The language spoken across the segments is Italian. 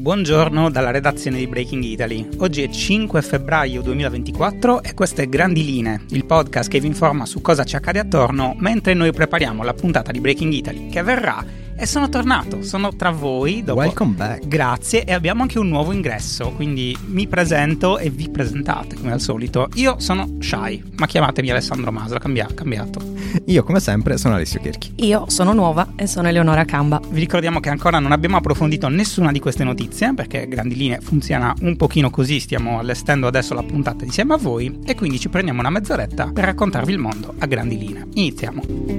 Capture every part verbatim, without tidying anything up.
Buongiorno dalla redazione di Breaking Italy. Oggi è cinque febbraio duemilaventiquattro e questo è Grandi Linee, il podcast che vi informa su cosa ci accade attorno mentre noi prepariamo la puntata di Breaking Italy che avverrà. E sono tornato, sono tra voi dopo... Welcome back. Grazie, e abbiamo anche un nuovo ingresso, quindi mi presento e vi presentate come al solito. Io sono Shy, ma chiamatemi Alessandro Masro, cambia, cambiato. Io come sempre sono Alessio Cherchi. Io sono nuova e sono Eleonora Camba. Vi ricordiamo che ancora non abbiamo approfondito nessuna di queste notizie, perché Grandi Linee funziona un pochino così, stiamo allestendo adesso la puntata insieme a voi, e quindi ci prendiamo una mezz'oretta per raccontarvi il mondo a grandi linee. Iniziamo.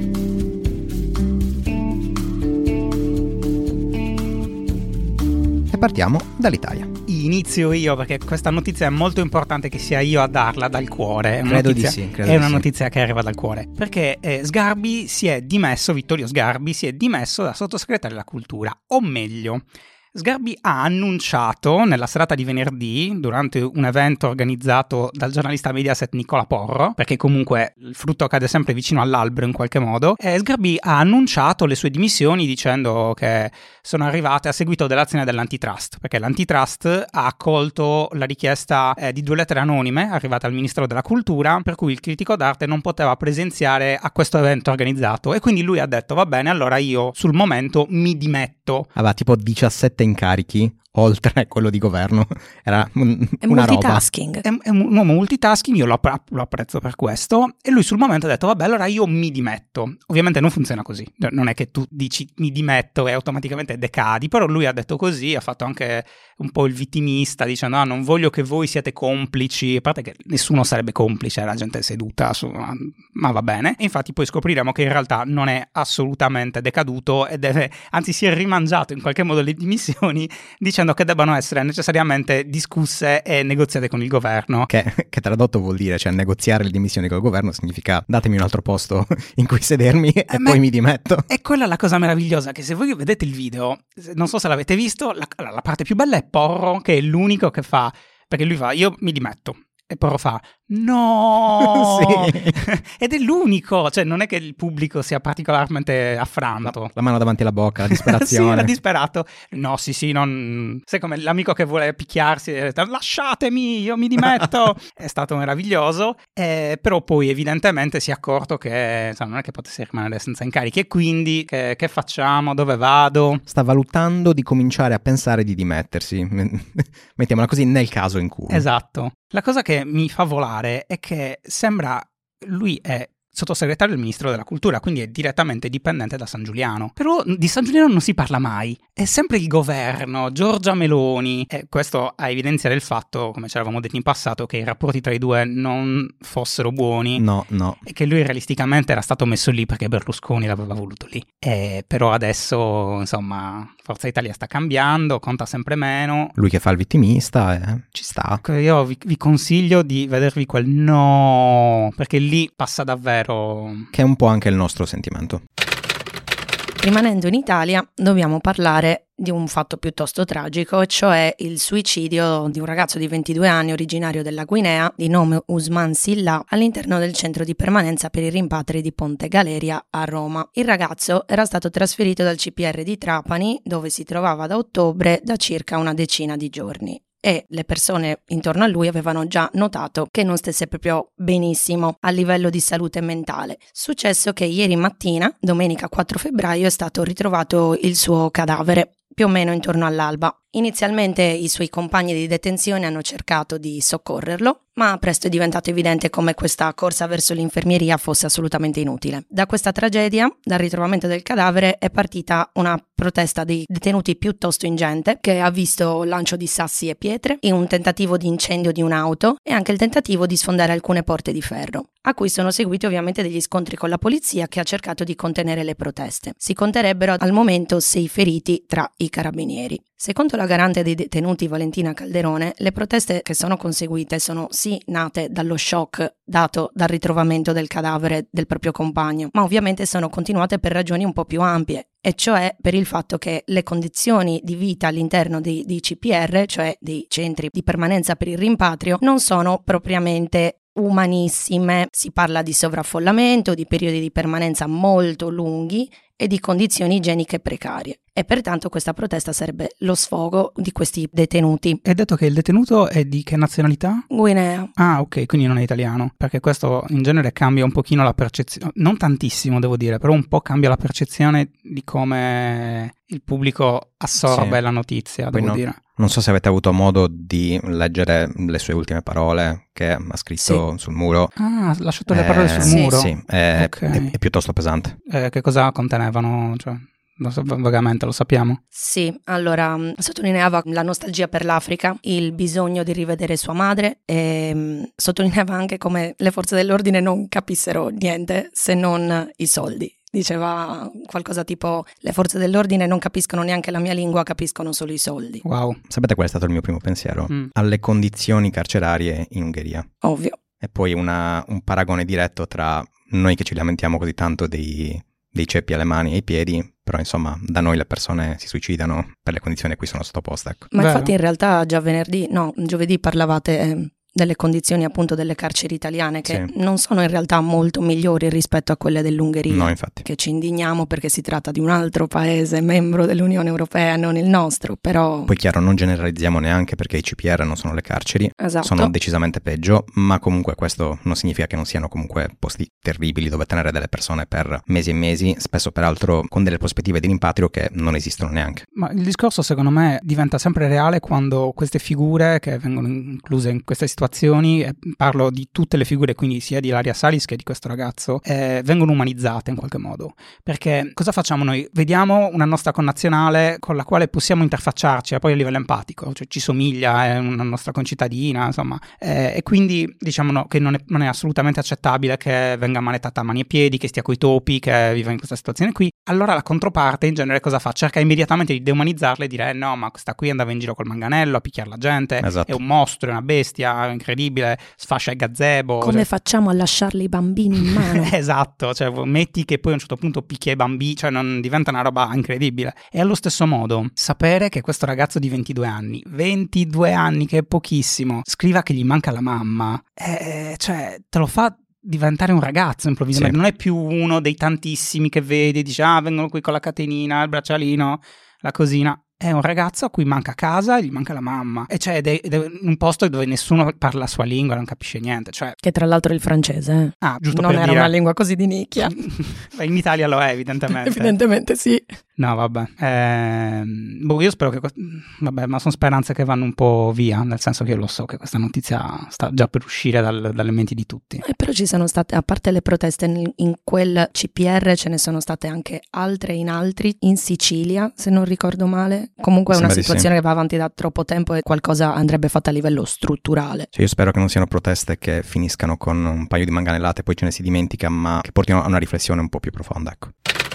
E partiamo dall'Italia. Inizio io perché questa notizia è molto importante che sia io a darla dal cuore. È una credo notizia, di sì. Credo è di una sì. notizia che arriva dal cuore. Perché eh, Sgarbi si è dimesso, Vittorio Sgarbi si è dimesso da sottosegretario della cultura. O meglio, Sgarbi ha annunciato nella serata di venerdì, durante un evento organizzato dal giornalista Mediaset Nicola Porro, perché comunque il frutto cade sempre vicino all'albero in qualche modo, e Sgarbi ha annunciato le sue dimissioni dicendo che sono arrivate a seguito dell'azione dell'antitrust, perché l'antitrust ha accolto la richiesta eh, di due lettere anonime arrivate al Ministero della Cultura, per cui il critico d'arte non poteva presenziare a questo evento organizzato, e quindi lui ha detto va bene, allora io sul momento mi dimetto. Aveva tipo diciassette incarichi oltre quello di governo. Era un, È una multitasking. È, è un uomo multitasking, io lo, appre- lo apprezzo per questo, e lui sul momento ha detto vabbè allora io mi dimetto. Ovviamente non funziona così, non è che tu dici mi dimetto e automaticamente decadi, però lui ha detto così, ha fatto anche un po' il vittimista dicendo ah, non voglio che voi siate complici, a parte che nessuno sarebbe complice, era gente seduta su, ma va bene, e infatti poi scopriremo che in realtà non è assolutamente decaduto e deve, anzi si è rimangiato in qualche modo le dimissioni dicendo che debbano essere necessariamente discusse e negoziate con il governo. Che, che tradotto vuol dire, cioè negoziare le dimissioni col governo significa datemi un altro posto in cui sedermi e eh, poi mi dimetto. E quella è la cosa meravigliosa, che se voi vedete il video, non so se l'avete visto, la, la parte più bella è Porro, che è l'unico che fa, perché lui fa io mi dimetto. E Porro fa no Sì. Ed è l'unico, cioè non è che il pubblico sia particolarmente affranto, La, la mano davanti alla bocca, la disperazione. sì, era disperato. No, sì, sì, non... sai come l'amico che vuole picchiarsi, lasciatemi, io mi dimetto. È stato meraviglioso, eh, però poi evidentemente si è accorto che insomma, non è che potesse rimanere senza incarichi, e quindi che, che facciamo, dove vado? Sta valutando di cominciare a pensare di dimettersi. Mettiamola così, nel caso in cui. Esatto. La cosa che mi fa volare è che sembra lui è sottosegretario del Ministero della Cultura, quindi è direttamente dipendente da San Giuliano. Però di San Giuliano non si parla mai. È sempre il governo, Giorgia Meloni, e questo a evidenziare il fatto, come ci eravamo detti in passato, che i rapporti tra i due non fossero buoni. No, no. E che lui realisticamente era stato messo lì perché Berlusconi l'aveva voluto lì. E però adesso, insomma, Forza Italia sta cambiando, conta sempre meno. Lui che fa il vittimista, eh, ci sta. Io vi, vi consiglio di vedervi quel no, perché lì passa davvero. Che è un po' anche il nostro sentimento. Rimanendo in Italia, dobbiamo parlare di un fatto piuttosto tragico, cioè il suicidio di un ragazzo di ventidue anni originario della Guinea, di nome Usman Silla, all'interno del centro di permanenza per i rimpatri di Ponte Galeria a Roma. Il ragazzo era stato trasferito dal C P R di Trapani, dove si trovava da ottobre, da circa una decina di giorni. E le persone intorno a lui avevano già notato che non stesse proprio benissimo a livello di salute mentale. Successo che ieri mattina, domenica quattro febbraio, è stato ritrovato il suo cadavere, più o meno intorno all'alba. Inizialmente i suoi compagni di detenzione hanno cercato di soccorrerlo, ma presto è diventato evidente come questa corsa verso l'infermieria fosse assolutamente inutile. Da questa tragedia, dal ritrovamento del cadavere, è partita una protesta dei detenuti piuttosto ingente, che ha visto lancio di sassi e pietre, e un tentativo di incendio di un'auto, e anche il tentativo di sfondare alcune porte di ferro, a cui sono seguiti ovviamente degli scontri con la polizia, che ha cercato di contenere le proteste. Si conterebbero al momento sei feriti tra i carabinieri. Secondo la garante dei detenuti Valentina Calderone, le proteste che sono conseguite sono sì nate dallo shock dato dal ritrovamento del cadavere del proprio compagno, ma ovviamente sono continuate per ragioni un po' più ampie, e cioè per il fatto che le condizioni di vita all'interno dei, dei C P R, cioè dei centri di permanenza per il rimpatrio, non sono propriamente umanissime. Si parla di sovraffollamento, di periodi di permanenza molto lunghi e di condizioni igieniche precarie. E pertanto questa protesta sarebbe lo sfogo di questi detenuti. Hai detto che il detenuto è di che nazionalità? Guinea. Ah, ok, quindi non è italiano, perché questo in genere cambia un pochino la percezione, non tantissimo devo dire, però un po' cambia la percezione di come il pubblico assorbe sì. la notizia, Poi devo no, dire. Non so se avete avuto modo di leggere le sue ultime parole che ha scritto Sì. sul muro. Ah, ha lasciato le Eh, parole sul sì. muro? Sì, è, Ok. è, è piuttosto pesante. Eh, che cosa contenevano? Cioè, lo so, vagamente lo sappiamo. Sì, allora mh, sottolineava la nostalgia per l'Africa, il bisogno di rivedere sua madre e mh, sottolineava anche come le forze dell'ordine non capissero niente se non i soldi. Diceva qualcosa tipo: le forze dell'ordine non capiscono neanche la mia lingua, capiscono solo i soldi. Wow. Sapete qual è stato il mio primo pensiero? Mm. Alle condizioni carcerarie in Ungheria. Ovvio. E poi una, un paragone diretto tra noi che ci lamentiamo così tanto dei, dei ceppi alle mani e ai piedi, però insomma da noi le persone si suicidano per le condizioni a cui sono sottoposte. Ecco. Ma Vero. infatti in realtà già venerdì, no, giovedì parlavate eh, delle condizioni appunto delle carceri italiane che Sì. non sono in realtà molto migliori rispetto a quelle dell'Ungheria. No, infatti. Che ci indigniamo perché si tratta di un altro paese membro dell'Unione Europea, non il nostro, però... Poi chiaro, non generalizziamo neanche perché i C P R non sono le carceri, Esatto. sono decisamente peggio, ma comunque questo non significa che non siano comunque posti terribili dove tenere delle persone per mesi e mesi, spesso peraltro con delle prospettive di rimpatrio che non esistono neanche. Ma il discorso secondo me diventa sempre reale quando queste figure che vengono incluse in queste situazioni, e parlo di tutte le figure, quindi sia di Ilaria Salis che di questo ragazzo, eh, vengono umanizzate in qualche modo. Perché cosa facciamo noi? Vediamo una nostra connazionale con la quale possiamo interfacciarci, poi a livello empatico, cioè ci somiglia, è una nostra concittadina, insomma, eh, e quindi diciamo no, che non è, non è assolutamente accettabile che venga manettata a mani e piedi, che stia coi topi, che viva in questa situazione qui. Allora la controparte in genere cosa fa? Cerca immediatamente di deumanizzarla e dire eh, no, ma questa qui andava in giro col manganello a picchiare la gente, Esatto. è un mostro, è una bestia incredibile, sfascia il gazebo. Come cioè... facciamo a lasciarle i bambini in mano? Esatto, cioè metti che poi a un certo punto picchia i bambini, cioè non diventa una roba incredibile. E allo stesso modo, sapere che questo ragazzo di ventidue anni, ventidue anni che è pochissimo, scriva che gli manca la mamma, eh, cioè te lo fa diventare un ragazzo improvvisamente, Sì. non è più uno dei tantissimi che vedi, dice ah vengono qui con la catenina, il braccialino, la cosina. È un ragazzo a cui manca casa e gli manca la mamma. E cioè ed è, ed è un posto dove nessuno parla la sua lingua, non capisce niente. Cioè, Che tra l'altro è il francese. eh. ah, giusto non per era dire. una lingua così di nicchia. In Italia lo è, evidentemente. Evidentemente sì. No, vabbè. Ehm, boh, io spero che... Vabbè, ma sono speranze che vanno un po' via, nel senso che io lo so che questa notizia sta già per uscire dal, dalle menti di tutti. Eh, però ci sono state, a parte le proteste in, in quel C P R, ce ne sono state anche altre in altri, in Sicilia, se non ricordo male. Comunque è una Sembra di situazione che va avanti da troppo tempo e qualcosa andrebbe fatta a livello strutturale. Cioè io spero che non siano proteste che finiscano con un paio di manganellate e poi ce ne si dimentica, ma che portino a una riflessione un po' più profonda, ecco.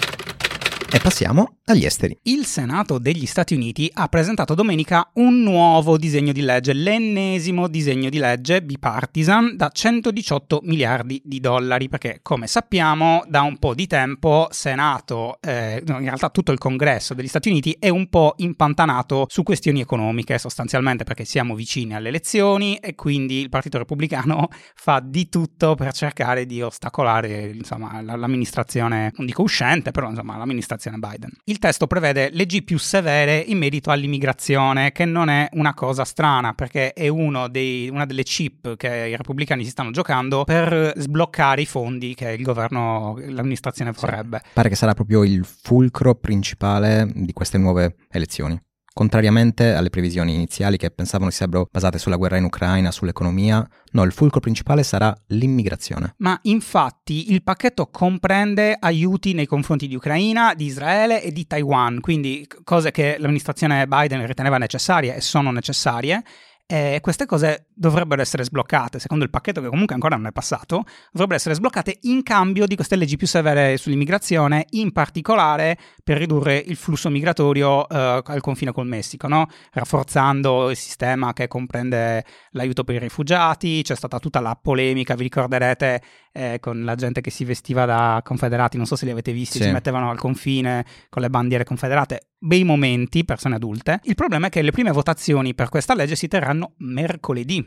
E passiamo agli esteri. Il Senato degli Stati Uniti ha presentato domenica un nuovo disegno di legge, l'ennesimo disegno di legge bipartisan da centodiciotto miliardi di dollari, perché come sappiamo da un po' di tempo Senato, eh, in realtà tutto il Congresso degli Stati Uniti è un po' impantanato su questioni economiche, sostanzialmente perché siamo vicini alle elezioni e quindi il Partito Repubblicano fa di tutto per cercare di ostacolare insomma l'amministrazione, non dico uscente, però insomma l'amministrazione Biden. Il testo prevede leggi più severe in merito all'immigrazione, che non è una cosa strana perché è uno dei, una delle chip che i repubblicani si stanno giocando per sbloccare i fondi che il governo, l'amministrazione vorrebbe. Sì. Pare che sarà proprio il fulcro principale di queste nuove elezioni. Contrariamente alle previsioni iniziali che pensavano si sarebbero basate sulla guerra in Ucraina, sull'economia, no, il fulcro principale sarà l'immigrazione. Ma infatti il pacchetto comprende aiuti nei confronti di Ucraina, di Israele e di Taiwan, quindi cose che l'amministrazione Biden riteneva necessarie e sono necessarie. E queste cose dovrebbero essere sbloccate, secondo il pacchetto che comunque ancora non è passato, dovrebbero essere sbloccate in cambio di queste leggi più severe sull'immigrazione, in particolare per ridurre il flusso migratorio eh, al confine col Messico, no? Rafforzando il sistema che comprende l'aiuto per i rifugiati. C'è stata tutta la polemica, vi ricorderete, eh, con la gente che si vestiva da confederati, non so se li avete visti, sì. si mettevano al confine con le bandiere confederate. bei momenti, persone adulte. Il problema è che le prime votazioni per questa legge si terranno mercoledì.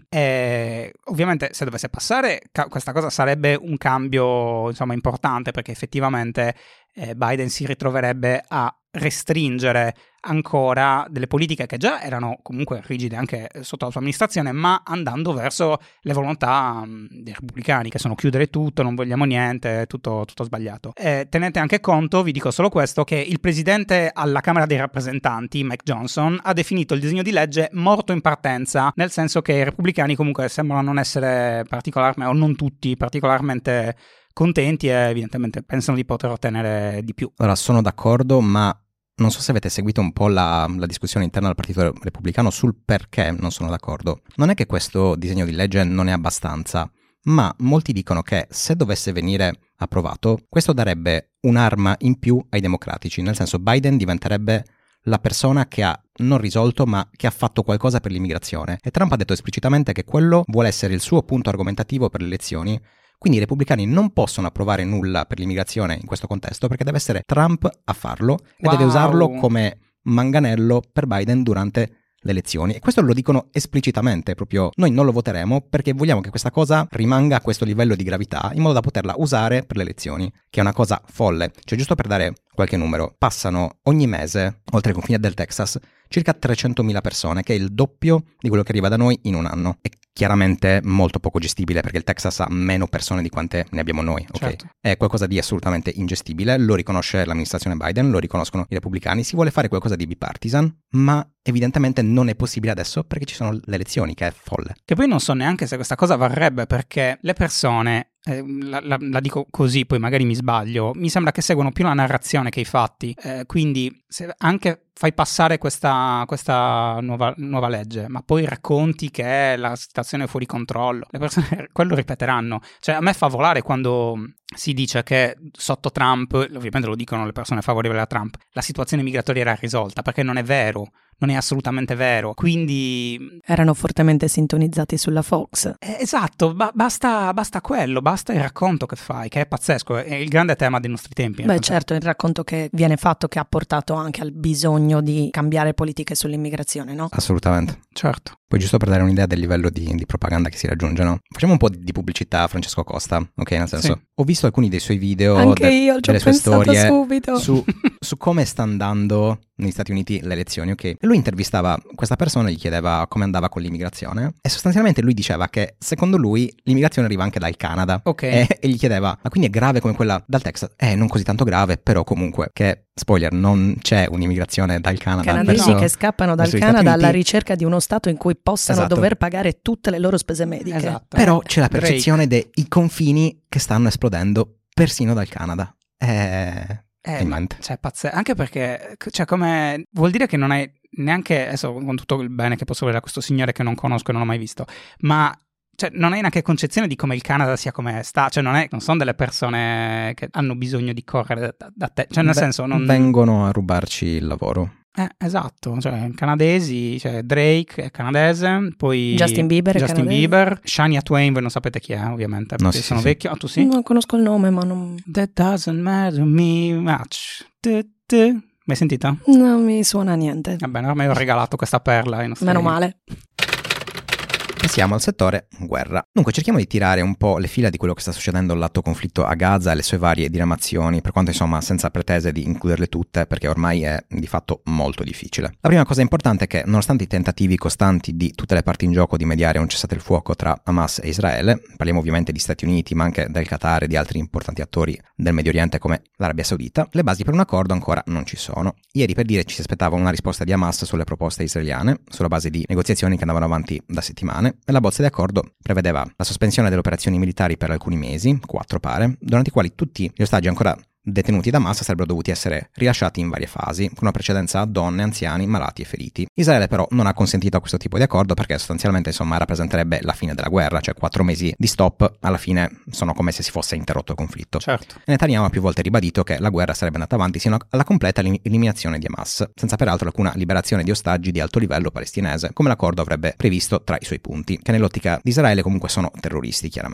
E ovviamente se dovesse passare ca- questa cosa sarebbe un cambio, insomma, importante, perché effettivamente eh, Biden si ritroverebbe a restringere ancora delle politiche che già erano comunque rigide anche sotto la sua amministrazione, ma andando verso le volontà mh, dei repubblicani, che sono chiudere tutto, non vogliamo niente, tutto, tutto sbagliato. E tenete anche conto, vi dico solo questo, che il presidente alla Camera dei Rappresentanti, Mike Johnson, ha definito il disegno di legge morto in partenza, nel senso che i repubblicani comunque sembrano non essere particolarmente, o non tutti, particolarmente contenti, e evidentemente pensano di poter ottenere di più. Allora, sono d'accordo, ma non so se avete seguito un po' la, la discussione interna del Partito Repubblicano sul perché non sono d'accordo. Non è che questo disegno di legge non è abbastanza, ma molti dicono che se dovesse venire approvato, questo darebbe un'arma in più ai democratici, nel senso Biden diventerebbe la persona che ha non risolto ma che ha fatto qualcosa per l'immigrazione, e Trump ha detto esplicitamente che quello vuole essere il suo punto argomentativo per le elezioni. Quindi i repubblicani non possono approvare nulla per l'immigrazione in questo contesto, perché deve essere Trump a farlo e wow. deve usarlo come manganello per Biden durante le elezioni. E questo lo dicono esplicitamente, proprio noi non lo voteremo perché vogliamo che questa cosa rimanga a questo livello di gravità in modo da poterla usare per le elezioni, che è una cosa folle. Cioè, giusto per dare qualche numero, passano ogni mese, oltre ai confini del Texas, circa trecentomila persone, che è il doppio di quello che arriva da noi in un anno. È chiaramente molto poco gestibile perché il Texas ha meno persone di quante ne abbiamo noi, ok? Certo. È qualcosa di assolutamente ingestibile, lo riconosce l'amministrazione Biden, lo riconoscono i repubblicani, si vuole fare qualcosa di bipartisan, ma evidentemente non è possibile adesso perché ci sono le elezioni, che è folle. Che poi non so neanche se questa cosa varrebbe, perché le persone, eh, la, la, la dico così, poi magari mi sbaglio, mi sembra che seguono più la narrazione che i fatti, eh, quindi se anche fai passare questa, questa nuova, nuova legge, ma poi racconti che la situazione è fuori controllo, le persone quello ripeteranno. Cioè, a me fa volare quando si dice che sotto Trump, ovviamente lo dicono le persone favorevoli a Trump, la situazione migratoria era risolta, perché non è vero. Non è assolutamente vero, quindi... Erano fortemente sintonizzati sulla Fox. Eh, esatto, ba- basta, basta quello, basta il racconto che fai, che è pazzesco, è il grande tema dei nostri tempi. Beh, certo, il racconto che viene fatto che ha portato anche al bisogno di cambiare politiche sull'immigrazione, no? Assolutamente. Certo. Poi giusto per dare un'idea del livello di, di propaganda che si raggiunge, no? Facciamo un po' di pubblicità a Francesco Costa, ok? Nel senso, sì. Ho visto alcuni dei suoi video, anche de- io, ci delle ho sue pensato storie subito. Su, su come sta andando negli Stati Uniti le elezioni, ok? E lui intervistava questa persona, gli chiedeva come andava con l'immigrazione e sostanzialmente lui diceva che secondo lui l'immigrazione arriva anche dal Canada. Ok. E, e gli chiedeva, ma quindi è grave come quella dal Texas? Eh, non così tanto grave, però comunque che... Spoiler, non c'è un'immigrazione dal Canada. Canadesi verso, che scappano dal Canada alla ricerca di uno stato in cui possano esatto. dover pagare tutte le loro spese mediche. Esatto. Però c'è la percezione dei confini che stanno esplodendo persino dal Canada. Eh, eh, ma, cioè, pazzesco. Anche perché, cioè, come vuol dire che non hai neanche, adesso con tutto il bene che posso volere a questo signore che non conosco e non ho mai visto, ma... Cioè, non hai neanche concezione di come il Canada sia come sta, cioè non, è, non sono delle persone che hanno bisogno di correre da, da te, cioè nel Beh, senso non... vengono a rubarci il lavoro. Eh, esatto, cioè canadesi, cioè Drake è canadese, poi Justin Bieber Justin è canadese. Bieber, Shania Twain, voi non sapete chi è ovviamente, perché no, sì, sono sì, vecchio, sì. Ah, tu sì? Non conosco il nome, ma non... That doesn't matter me much. Tu, tu. Mai sentita? Non mi suona niente. Va bene, ormai ho regalato questa perla ai nostri... Meno male. Passiamo al settore guerra. Dunque cerchiamo di tirare un po' le fila di quello che sta succedendo all'atto conflitto a Gaza e le sue varie diramazioni, per quanto insomma senza pretese di includerle tutte, perché ormai è di fatto molto difficile. La prima cosa importante è che nonostante i tentativi costanti di tutte le parti in gioco di mediare un cessate il fuoco tra Hamas e Israele, parliamo ovviamente di Stati Uniti ma anche del Qatar e di altri importanti attori del Medio Oriente come l'Arabia Saudita, le basi per un accordo ancora non ci sono. Ieri per dire ci si aspettava una risposta di Hamas sulle proposte israeliane, sulla base di negoziazioni che andavano avanti da settimane, e la bozza di accordo prevedeva la sospensione delle operazioni militari per alcuni mesi, quattro pare, durante i quali tutti gli ostaggi ancora detenuti da Hamas sarebbero dovuti essere rilasciati in varie fasi, con una precedenza a donne, anziani, malati e feriti. Israele però non ha consentito a questo tipo di accordo perché sostanzialmente insomma rappresenterebbe la fine della guerra, cioè quattro mesi di stop alla fine sono come se si fosse interrotto il conflitto. Certo. Netanyahu ha più volte ribadito che la guerra sarebbe andata avanti sino alla completa eliminazione di Hamas, senza peraltro alcuna liberazione di ostaggi di alto livello palestinese, come l'accordo avrebbe previsto tra i suoi punti, che nell'ottica di Israele comunque sono terroristi chiaramente.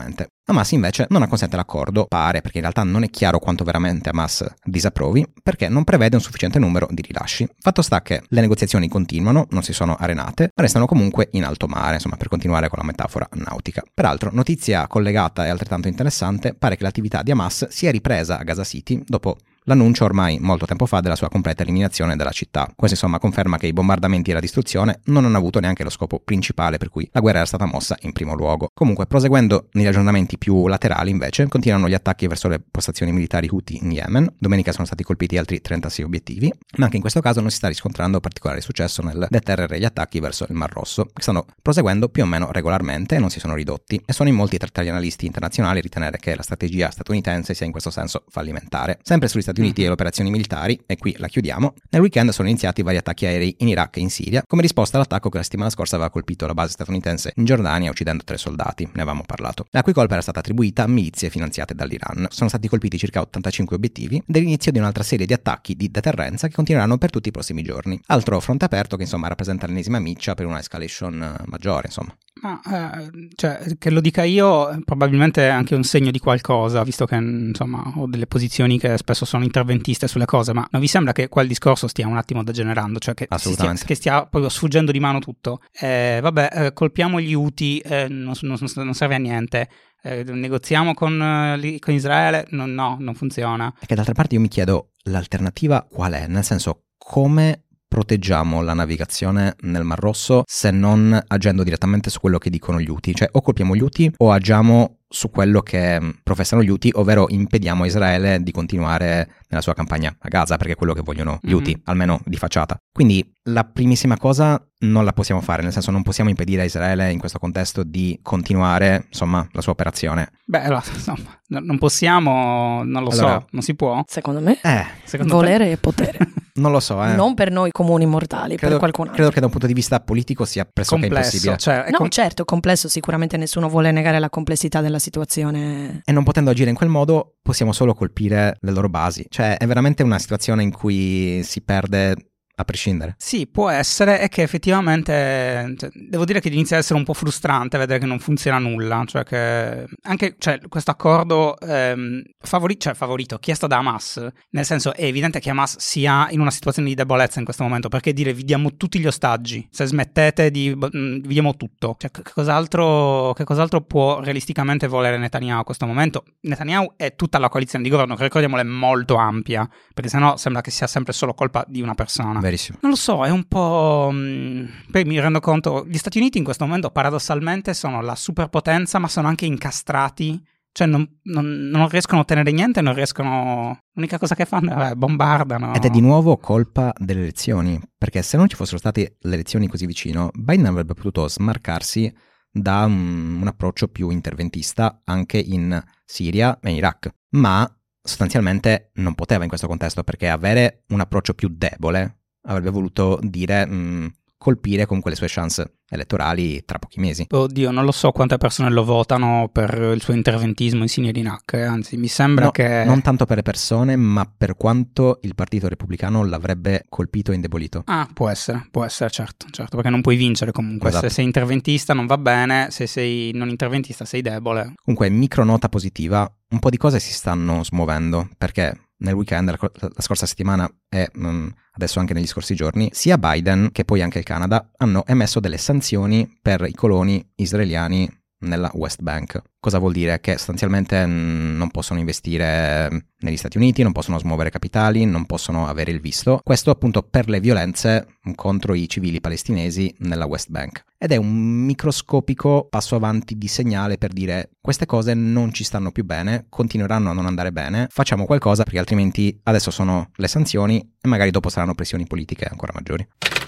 Hamas invece non acconsente l'accordo, pare, perché in realtà non è chiaro quanto veramente Hamas disapprovi, perché non prevede un sufficiente numero di rilasci. Fatto sta che le negoziazioni continuano, non si sono arenate, ma restano comunque in alto mare, insomma, per continuare con la metafora nautica. Peraltro, notizia collegata e altrettanto interessante, pare che l'attività di Hamas sia ripresa a Gaza City dopo l'annuncio ormai molto tempo fa della sua completa eliminazione dalla città. Questo insomma conferma che i bombardamenti e la distruzione non hanno avuto neanche lo scopo principale per cui la guerra era stata mossa in primo luogo. Comunque, proseguendo negli aggiornamenti più laterali invece, continuano gli attacchi verso le postazioni militari Houthi in Yemen. Domenica sono stati colpiti altri trentasei obiettivi, ma anche in questo caso non si sta riscontrando particolare successo nel deterrere gli attacchi verso il Mar Rosso, che stanno proseguendo più o meno regolarmente e non si sono ridotti, e sono in molti tra gli analisti internazionali a ritenere che la strategia statunitense sia in questo senso fallimentare. Sempre sugli Stati Uniti e le operazioni militari, e qui la chiudiamo, nel weekend sono iniziati vari attacchi aerei in Iraq e in Siria, come risposta all'attacco che la settimana scorsa aveva colpito la base statunitense in Giordania, uccidendo tre soldati, ne avevamo parlato. La cui colpa era stata attribuita a milizie finanziate dall'Iran. Sono stati colpiti circa ottantacinque obiettivi ed è l'inizio di un'altra serie di attacchi di deterrenza che continueranno per tutti i prossimi giorni. Altro fronte aperto che insomma rappresenta l'ennesima miccia per una escalation maggiore, insomma. Ma eh, cioè, che lo dica io probabilmente è anche un segno di qualcosa, visto che insomma ho delle posizioni che spesso sono interventiste sulle cose, ma non vi sembra che qua il discorso stia un attimo degenerando, cioè che, stia, che stia proprio sfuggendo di mano tutto? Eh, vabbè, eh, colpiamo gli Houthi, eh, non, non, non serve a niente. Eh, negoziamo con, eh, con Israele? No, no, non funziona. Perché d'altra parte io mi chiedo, l'alternativa qual è? Nel senso, come proteggiamo la navigazione nel Mar Rosso se non agendo direttamente su quello che dicono gli Houthi? Cioè, o colpiamo gli Houthi o agiamo su quello che professano gli Houthi, ovvero impediamo a Israele di continuare nella sua campagna a Gaza, perché è quello che vogliono gli Houthi, mm-hmm. almeno di facciata. Quindi la primissima cosa non la possiamo fare, nel senso non possiamo impedire a Israele in questo contesto di continuare, insomma, la sua operazione. Beh, allora, insomma, non possiamo, non lo allora, so, non si può. Secondo me, eh, secondo volere te... e potere. Non lo so, eh. Non per noi comuni mortali, credo, per qualcun altro. Credo che da un punto di vista politico sia pressoché complesso, impossibile. Cioè, no, com- certo, complesso, sicuramente nessuno vuole negare la complessità della situazione. E non potendo agire in quel modo, possiamo solo colpire le loro basi. Cioè, è veramente una situazione in cui si perde a prescindere. Sì, può essere, è che effettivamente cioè, devo dire che inizia ad essere un po' frustrante vedere che non funziona nulla, cioè che anche cioè, questo accordo ehm, favori- cioè, favorito, chiesto da Hamas, nel senso è evidente che Hamas sia in una situazione di debolezza in questo momento, perché dire vi diamo tutti gli ostaggi, se smettete di mh, vi diamo tutto, cioè che cos'altro, che cos'altro può realisticamente volere Netanyahu a questo momento? Netanyahu è tutta la coalizione di governo, che ricordiamolo è molto ampia, perché sennò sembra che sia sempre solo colpa di una persona. Verissimo. Non lo so, è un po'... Mh, poi mi rendo conto, gli Stati Uniti in questo momento paradossalmente sono la superpotenza, ma sono anche incastrati, cioè non, non, non riescono a ottenere niente, non riescono... L'unica cosa che fanno è eh, bombardano. Ed è di nuovo colpa delle elezioni, perché se non ci fossero state le elezioni così vicino, Biden avrebbe potuto smarcarsi da un, un approccio più interventista anche in Siria e in Iraq, ma sostanzialmente non poteva in questo contesto, perché avere un approccio più debole avrebbe voluto dire mh, colpire comunque le sue chance elettorali tra pochi mesi. Oddio, non lo so quante persone lo votano per il suo interventismo in Siria e in Iraq, eh? Anzi mi sembra no, che... non tanto per le persone, ma per quanto il partito repubblicano l'avrebbe colpito e indebolito. Ah, può essere, può essere, certo, certo, perché non puoi vincere comunque, esatto. Se sei interventista non va bene, se sei non interventista sei debole. Comunque, micronota positiva, un po' di cose si stanno smuovendo, perché nel weekend, la, la scorsa settimana e um, adesso anche negli scorsi giorni, sia Biden che poi anche il Canada hanno emesso delle sanzioni per i coloni israeliani nella West Bank. Cosa vuol dire? Che sostanzialmente mh, non possono investire negli Stati Uniti, non possono smuovere capitali, non possono avere il visto. Questo appunto per le violenze contro i civili palestinesi nella West Bank. Ed è un microscopico passo avanti di segnale per dire queste cose non ci stanno più bene, continueranno a non andare bene, facciamo qualcosa perché altrimenti adesso sono le sanzioni e magari dopo saranno pressioni politiche ancora maggiori.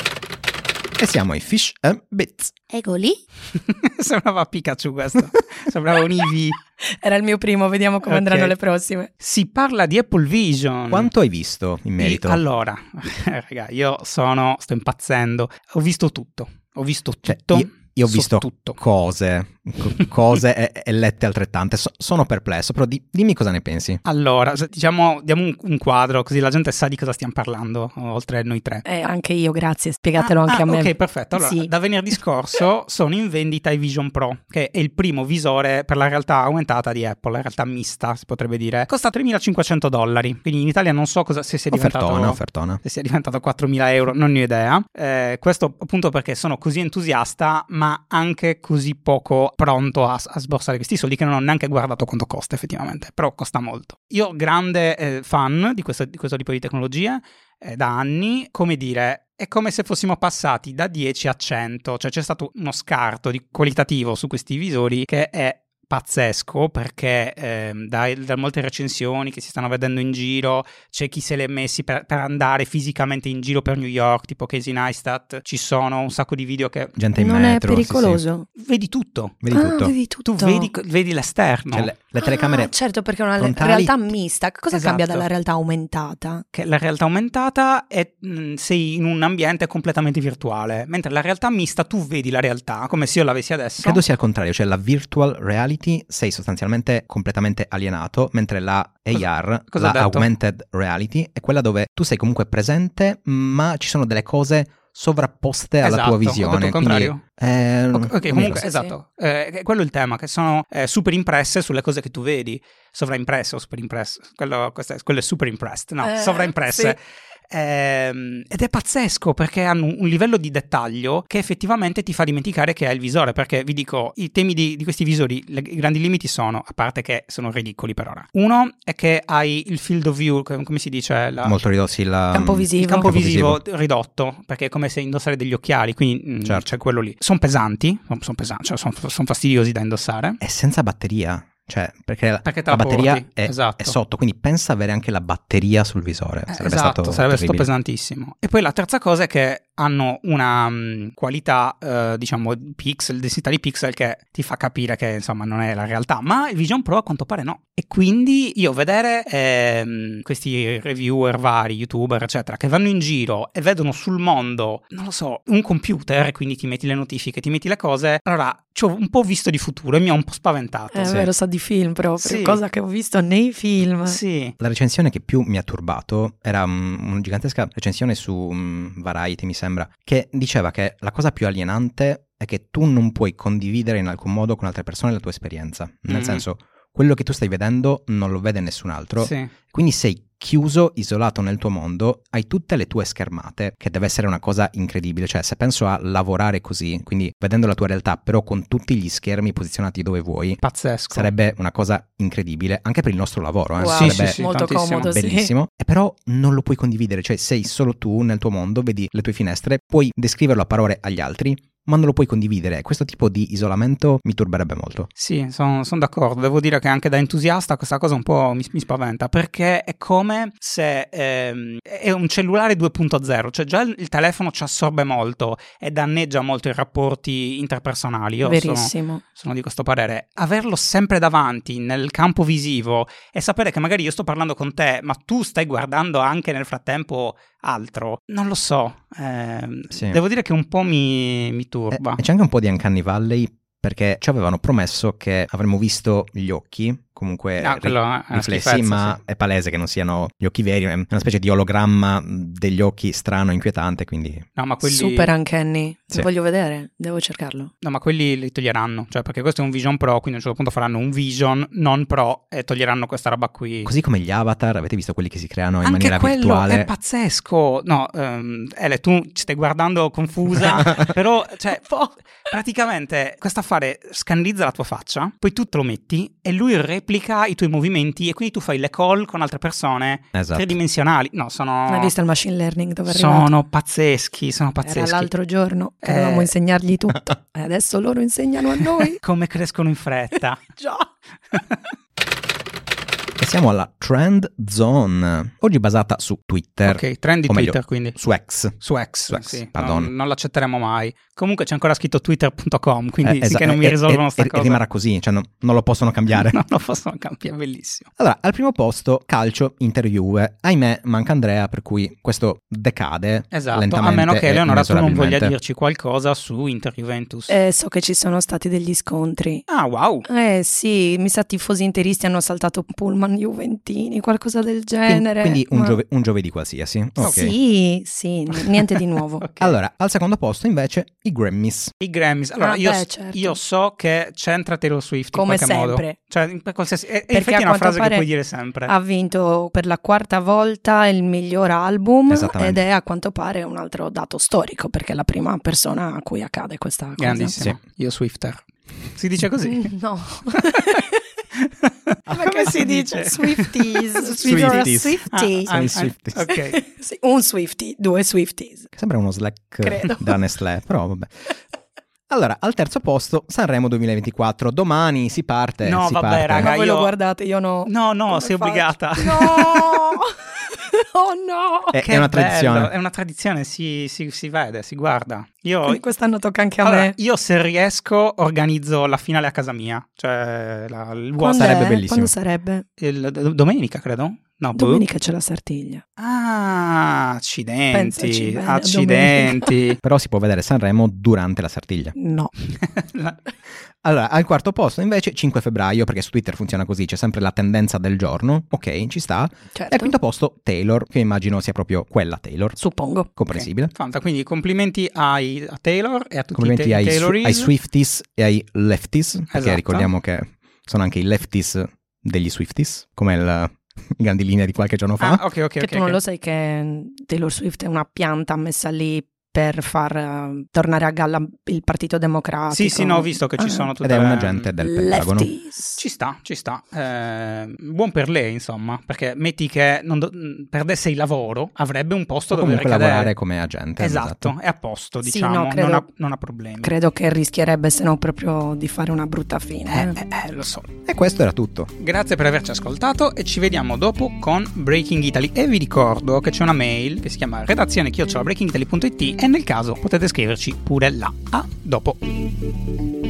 E siamo ai Fish and Bits. Ego lì? Sembrava Pikachu questo, sembrava un Eevee. Era il mio primo, vediamo come okay. andranno le prossime. Si parla di Apple Vision. Quanto hai visto in merito? E allora, raga, io sono, sto impazzendo, ho visto tutto, ho visto cioè, tutto. Io, Io ho visto tutto. cose, cose e, e lette altrettante. So, sono perplesso, però di, dimmi cosa ne pensi. Allora, diciamo, diamo un, un quadro così la gente sa di cosa stiamo parlando, oltre a noi tre. Eh, anche io, grazie, spiegatelo ah, anche ah, a me. Ok, perfetto. Allora, sì. da venerdì scorso sono in vendita i Vision Pro, che è il primo visore per la realtà aumentata di Apple, la realtà mista, si potrebbe dire. Costa tremilacinquecento dollari, quindi in Italia non so cosa, se sia diventato... Offertona, offertona. Se sia diventato quattromila euro, non ne ho idea. Eh, questo appunto perché sono così entusiasta, ma anche così poco pronto a, a sborsare questi soldi che non ho neanche guardato quanto costa effettivamente, però costa molto. Io grande eh, fan di questo, di questo tipo di tecnologie eh, da anni, come dire, è come se fossimo passati da dieci a cento, cioè c'è stato uno scarto di qualitativo su questi visori che è pazzesco, perché eh, da, da molte recensioni che si stanno vedendo in giro c'è chi se li è messi per, per andare fisicamente in giro per New York, tipo Casey Neistat, ci sono un sacco di video che gente in non metro, è pericoloso. Sì, sì. Vedi tutto, vedi ah, tutto. vedi tutto. Tu vedi, vedi l'esterno, cioè, le, le telecamere ah, certo, perché è una frontali... realtà mista. Cosa esatto. cambia dalla realtà aumentata? Che la realtà aumentata è mh, sei in un ambiente completamente virtuale, mentre la realtà mista tu vedi la realtà come se io l'avessi adesso. Credo sia il contrario, cioè la virtual reality sei sostanzialmente completamente alienato, mentre la A R, cosa la augmented reality, è quella dove tu sei comunque presente, ma ci sono delle cose sovrapposte alla esatto, tua visione. Ho detto il contrario. Quindi, eh, ok, okay comunque sì, esatto, sì. Eh, quello è il tema, che sono eh, super impresse sulle cose che tu vedi, sovraimpresse o super impresse, quello, è, quello è super impressed, no, eh, sovraimpresse. Sì. Ehm, ed è pazzesco perché hanno un livello di dettaglio che effettivamente ti fa dimenticare che è il visore, perché vi dico, i temi di, di questi visori, le, i grandi limiti sono, a parte che sono ridicoli per ora, uno è che hai il field of view, come si dice? La, molto ridotto, sì, la, campo visivo. il campo, campo visivo, visivo ridotto, perché è come se indossare degli occhiali, quindi certo. c'è quello lì. Sono pesanti, sono pesanti, cioè sono son fastidiosi da indossare. È senza batteria. Cioè, perché, perché la, la batteria è, esatto. è sotto, quindi pensa avere anche la batteria sul visore. Sarebbe esatto, stato sarebbe terribile. stato pesantissimo. E poi la terza cosa è che hanno una um, qualità, uh, diciamo, pixel, densità di pixel che ti fa capire che, insomma, non è la realtà. Ma il Vision Pro a quanto pare no. E quindi io vedere ehm, questi reviewer vari, youtuber, eccetera, che vanno in giro e vedono sul mondo, non lo so, un computer, e quindi ti metti le notifiche, ti metti le cose, allora ci ho un po' visto di futuro e mi ha un po' spaventato. È sì. vero, sa di film proprio, sì. cosa che ho visto nei film. Sì. La recensione che più mi ha turbato era um, una gigantesca recensione su um, Variety, mi sembra, che diceva che la cosa più alienante è che tu non puoi condividere in alcun modo con altre persone la tua esperienza. Nel mm-hmm. senso, quello che tu stai vedendo non lo vede nessun altro. Sì. Quindi sei chiuso, isolato nel tuo mondo, hai tutte le tue schermate, che deve essere una cosa incredibile. Cioè, se penso a lavorare così, quindi vedendo la tua realtà, però con tutti gli schermi posizionati dove vuoi, pazzesco, sarebbe una cosa incredibile, anche per il nostro lavoro. Eh? Wow. Sarebbe sì, sì, sì, molto comodo, bellissimo. Sì. E però non lo puoi condividere, cioè sei solo tu nel tuo mondo, vedi le tue finestre, puoi descriverlo a parole agli altri, ma non lo puoi condividere. Questo tipo di isolamento mi turberebbe molto. Sì, sono son d'accordo. Devo dire che anche da entusiasta questa cosa un po' mi, mi spaventa, perché è come se ehm, è un cellulare due punto zero, cioè già il, il telefono ci assorbe molto e danneggia molto i rapporti interpersonali. Io Verissimo. Sono, sono di questo parere. Averlo sempre davanti nel campo visivo e sapere che magari io sto parlando con te, ma tu stai guardando anche nel frattempo altro, non lo so. Eh, sì. Devo dire che un po' mi, mi turba. E, e c'è anche un po' di Uncanny Valley, perché ci avevano promesso che avremmo visto gli occhi comunque ah, ri- riflessi, ma sì. è palese che non siano gli occhi veri, è una specie di ologramma degli occhi strano, inquietante, quindi... No, ma quelli... Super uncanny, sì. voglio vedere, devo cercarlo. No, ma quelli li toglieranno, cioè perché questo è un Vision Pro, quindi a un certo punto faranno un Vision non Pro e toglieranno questa roba qui. Così come gli avatar, avete visto quelli che si creano in Anche maniera quello virtuale? È pazzesco. No, um, Ele, tu ci stai guardando confusa, però, cioè, praticamente questo affare scannizza la tua faccia, poi tu te lo metti e lui replica i tuoi movimenti e quindi tu fai le call con altre persone esatto. tridimensionali. No, sono... Hai visto il machine learning dove è arrivato? Sono pazzeschi, sono pazzeschi. Era l'altro giorno che dovevamo eh... insegnargli tutto e adesso loro insegnano a noi. Come crescono in fretta. Già. E siamo alla Trend Zone, oggi basata su Twitter. Ok, trendy o meglio, Twitter quindi. Su X. Su X, Su X, sì. pardon. Non, non l'accetteremo mai. Comunque c'è ancora scritto twitter punto com, quindi Eh, finché esatto, non mi e- risolvono e- sta e- cosa. E rimarrà così, cioè no- non lo possono cambiare. Non lo possono cambiare, bellissimo. Allora, al primo posto, calcio, interview. Ahimè, manca Andrea, per cui questo decade Esatto, a lentamente meno che e Eleonora tu non voglia inesorabilmente. dirci qualcosa su Inter Juventus. Eh, so che ci sono stati degli scontri. Ah, wow. Eh sì, mi sa tifosi interisti hanno saltato pullman juventini, qualcosa del Quindi, genere. quindi un, ma- giove- un giovedì qualsiasi. Ok. Sì, sì, n- niente di nuovo. Ok. Allora, al secondo posto invece i Grammys. I Grammys. Allora, Ah, io, beh, certo. io so che c'entra Taylor Swift Come in qualche sempre. modo. Cioè, in per qualsiasi... E, e Perché infatti a è una quanto frase che pare puoi dire sempre. Ha vinto per la quarta volta il miglior album Esattamente. ed è a quanto pare un altro dato storico perché è la prima persona a cui accade questa cosa. Grandissimo. Io Swifter. Si dice così? Mm, No. Ma come si dice? Swifties. Swifties. Swiftie. Sono i Swifties. Ok. Sì, un Swiftie, due Swifties. Che sembra uno Slack Credo. della Nestlé, però vabbè. Allora, al terzo posto, Sanremo duemilaventiquattro. Domani si parte. No, si vabbè, parte. raga, Ma voi io- lo guardate, io no. No, no, Come sei faccio? obbligata. No! Oh no! È, Che è una bello, tradizione. È una tradizione, si, si, si vede, si guarda. Io, Quindi quest'anno tocca anche a allora, me. io se riesco organizzo la finale a casa mia. Cioè, la, il Quando sarebbe è? bellissimo. Quando sarebbe? il- d- domenica, credo? No, boh. Domenica c'è la Sartiglia. Ah, accidenti, Pensaci bene, accidenti. Però si può vedere Sanremo durante la Sartiglia. No. Allora, al quarto posto invece cinque febbraio, perché su Twitter funziona così, c'è sempre la tendenza del giorno. Ok, ci sta. E Certo. al quinto posto Taylor, che immagino sia proprio quella Taylor. Suppongo. Comprensibile. Fanta, quindi complimenti ai, a Taylor e a tutti Complimenti i, ai, ta- su- Taylories. ai Swifties e ai Lefties, perché Esatto. ricordiamo che sono anche i Lefties degli Swifties, come il, i grandi linee di qualche giorno fa. Ah, ok, ok, Che ok. tu non ok. lo sai che Taylor Swift è una pianta messa lì per far eh, tornare a galla il Partito Democratico. Sì, sì, no, ho visto che ci Ah. sono tutte Ed è un le- agente del Pentagono. Lefties. Ci sta, ci sta. Eh, buon per lei, insomma, perché metti che non do- mh, perdesse il lavoro, avrebbe un posto O dove comunque ricadere. lavorare come agente. Esatto, è a posto, Sì, diciamo, no, credo- non, ha, non ha problemi. Credo che rischierebbe se no proprio di fare una brutta fine. Eh, eh, eh, lo so. E questo era tutto. Grazie per averci ascoltato e ci vediamo dopo con Breaking Italy. E vi ricordo che c'è una mail che si chiama redazione chiocciola breaking italy punto it e nel caso potete scriverci pure là. A dopo.